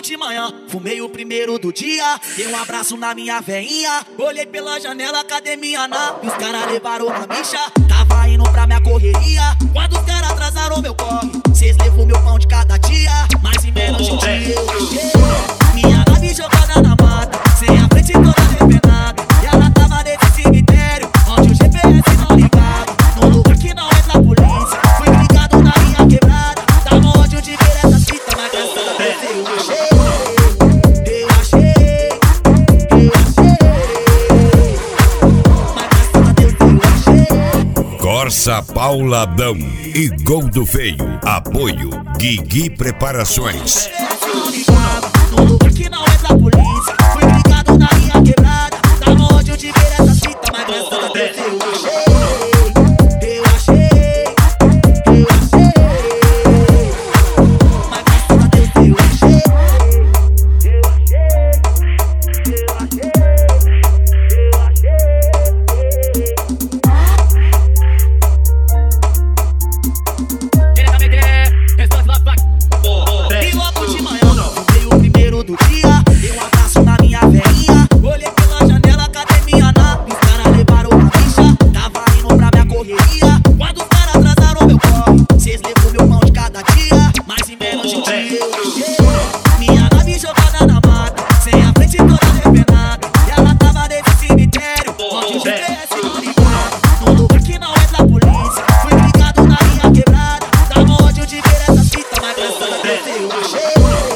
de manhã, fumei o primeiro do dia. Dei um abraço na minha veinha. Olhei pela janela, academia na. E os caras levaram na bicha. Tava indo pra minha correria. Quando os caras atrasaram meu corre, cês levou meu pão de cada dia. Mas em menos de um dia eu cheguei. Minha nave jogada na mata, sem a frente toda arrepenada. E ela tava nesse cemitério, onde o GPS não ligava. Num lugar que não entra a polícia. Fui ligado na minha quebrada. Dava ódio de ver essas fitas, mas graças a Deus eu achei. Corsa Pauladão e Gol do Feio. Apoio Guigui Preparações. No lugar que não entra a polícia. Fui ligado na minha quebrada. Dava ódio de ver essas fitas, mas graças a Deus eu achei. Mas graças a Deus eu achei. E logo de manhã, fumei o primeiro do dia. Dei um abraço na minha veinha. Olhei pela janela, academia na. E os caras levaram na bicha. Tava indo pra minha correria. Quando os caras atrasaram meu corre, cês levou meu pão de cada dia. Mas em menos de um dia eu cheguei. Minha nave jogada na mata, sem a frente toda arrepenada. E ela tava nesse cemitério, onde o GPS não ligava. Num lugar que não entra a polícia. Fui ligado na minha quebrada. Dava ódio de ver essas fitas, mas graças a Deus eu achei.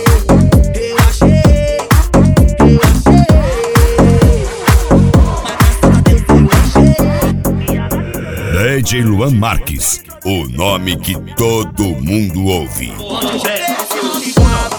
DJ Luan Marques, o nome que todo mundo ouve. Onde o GPS não ligava.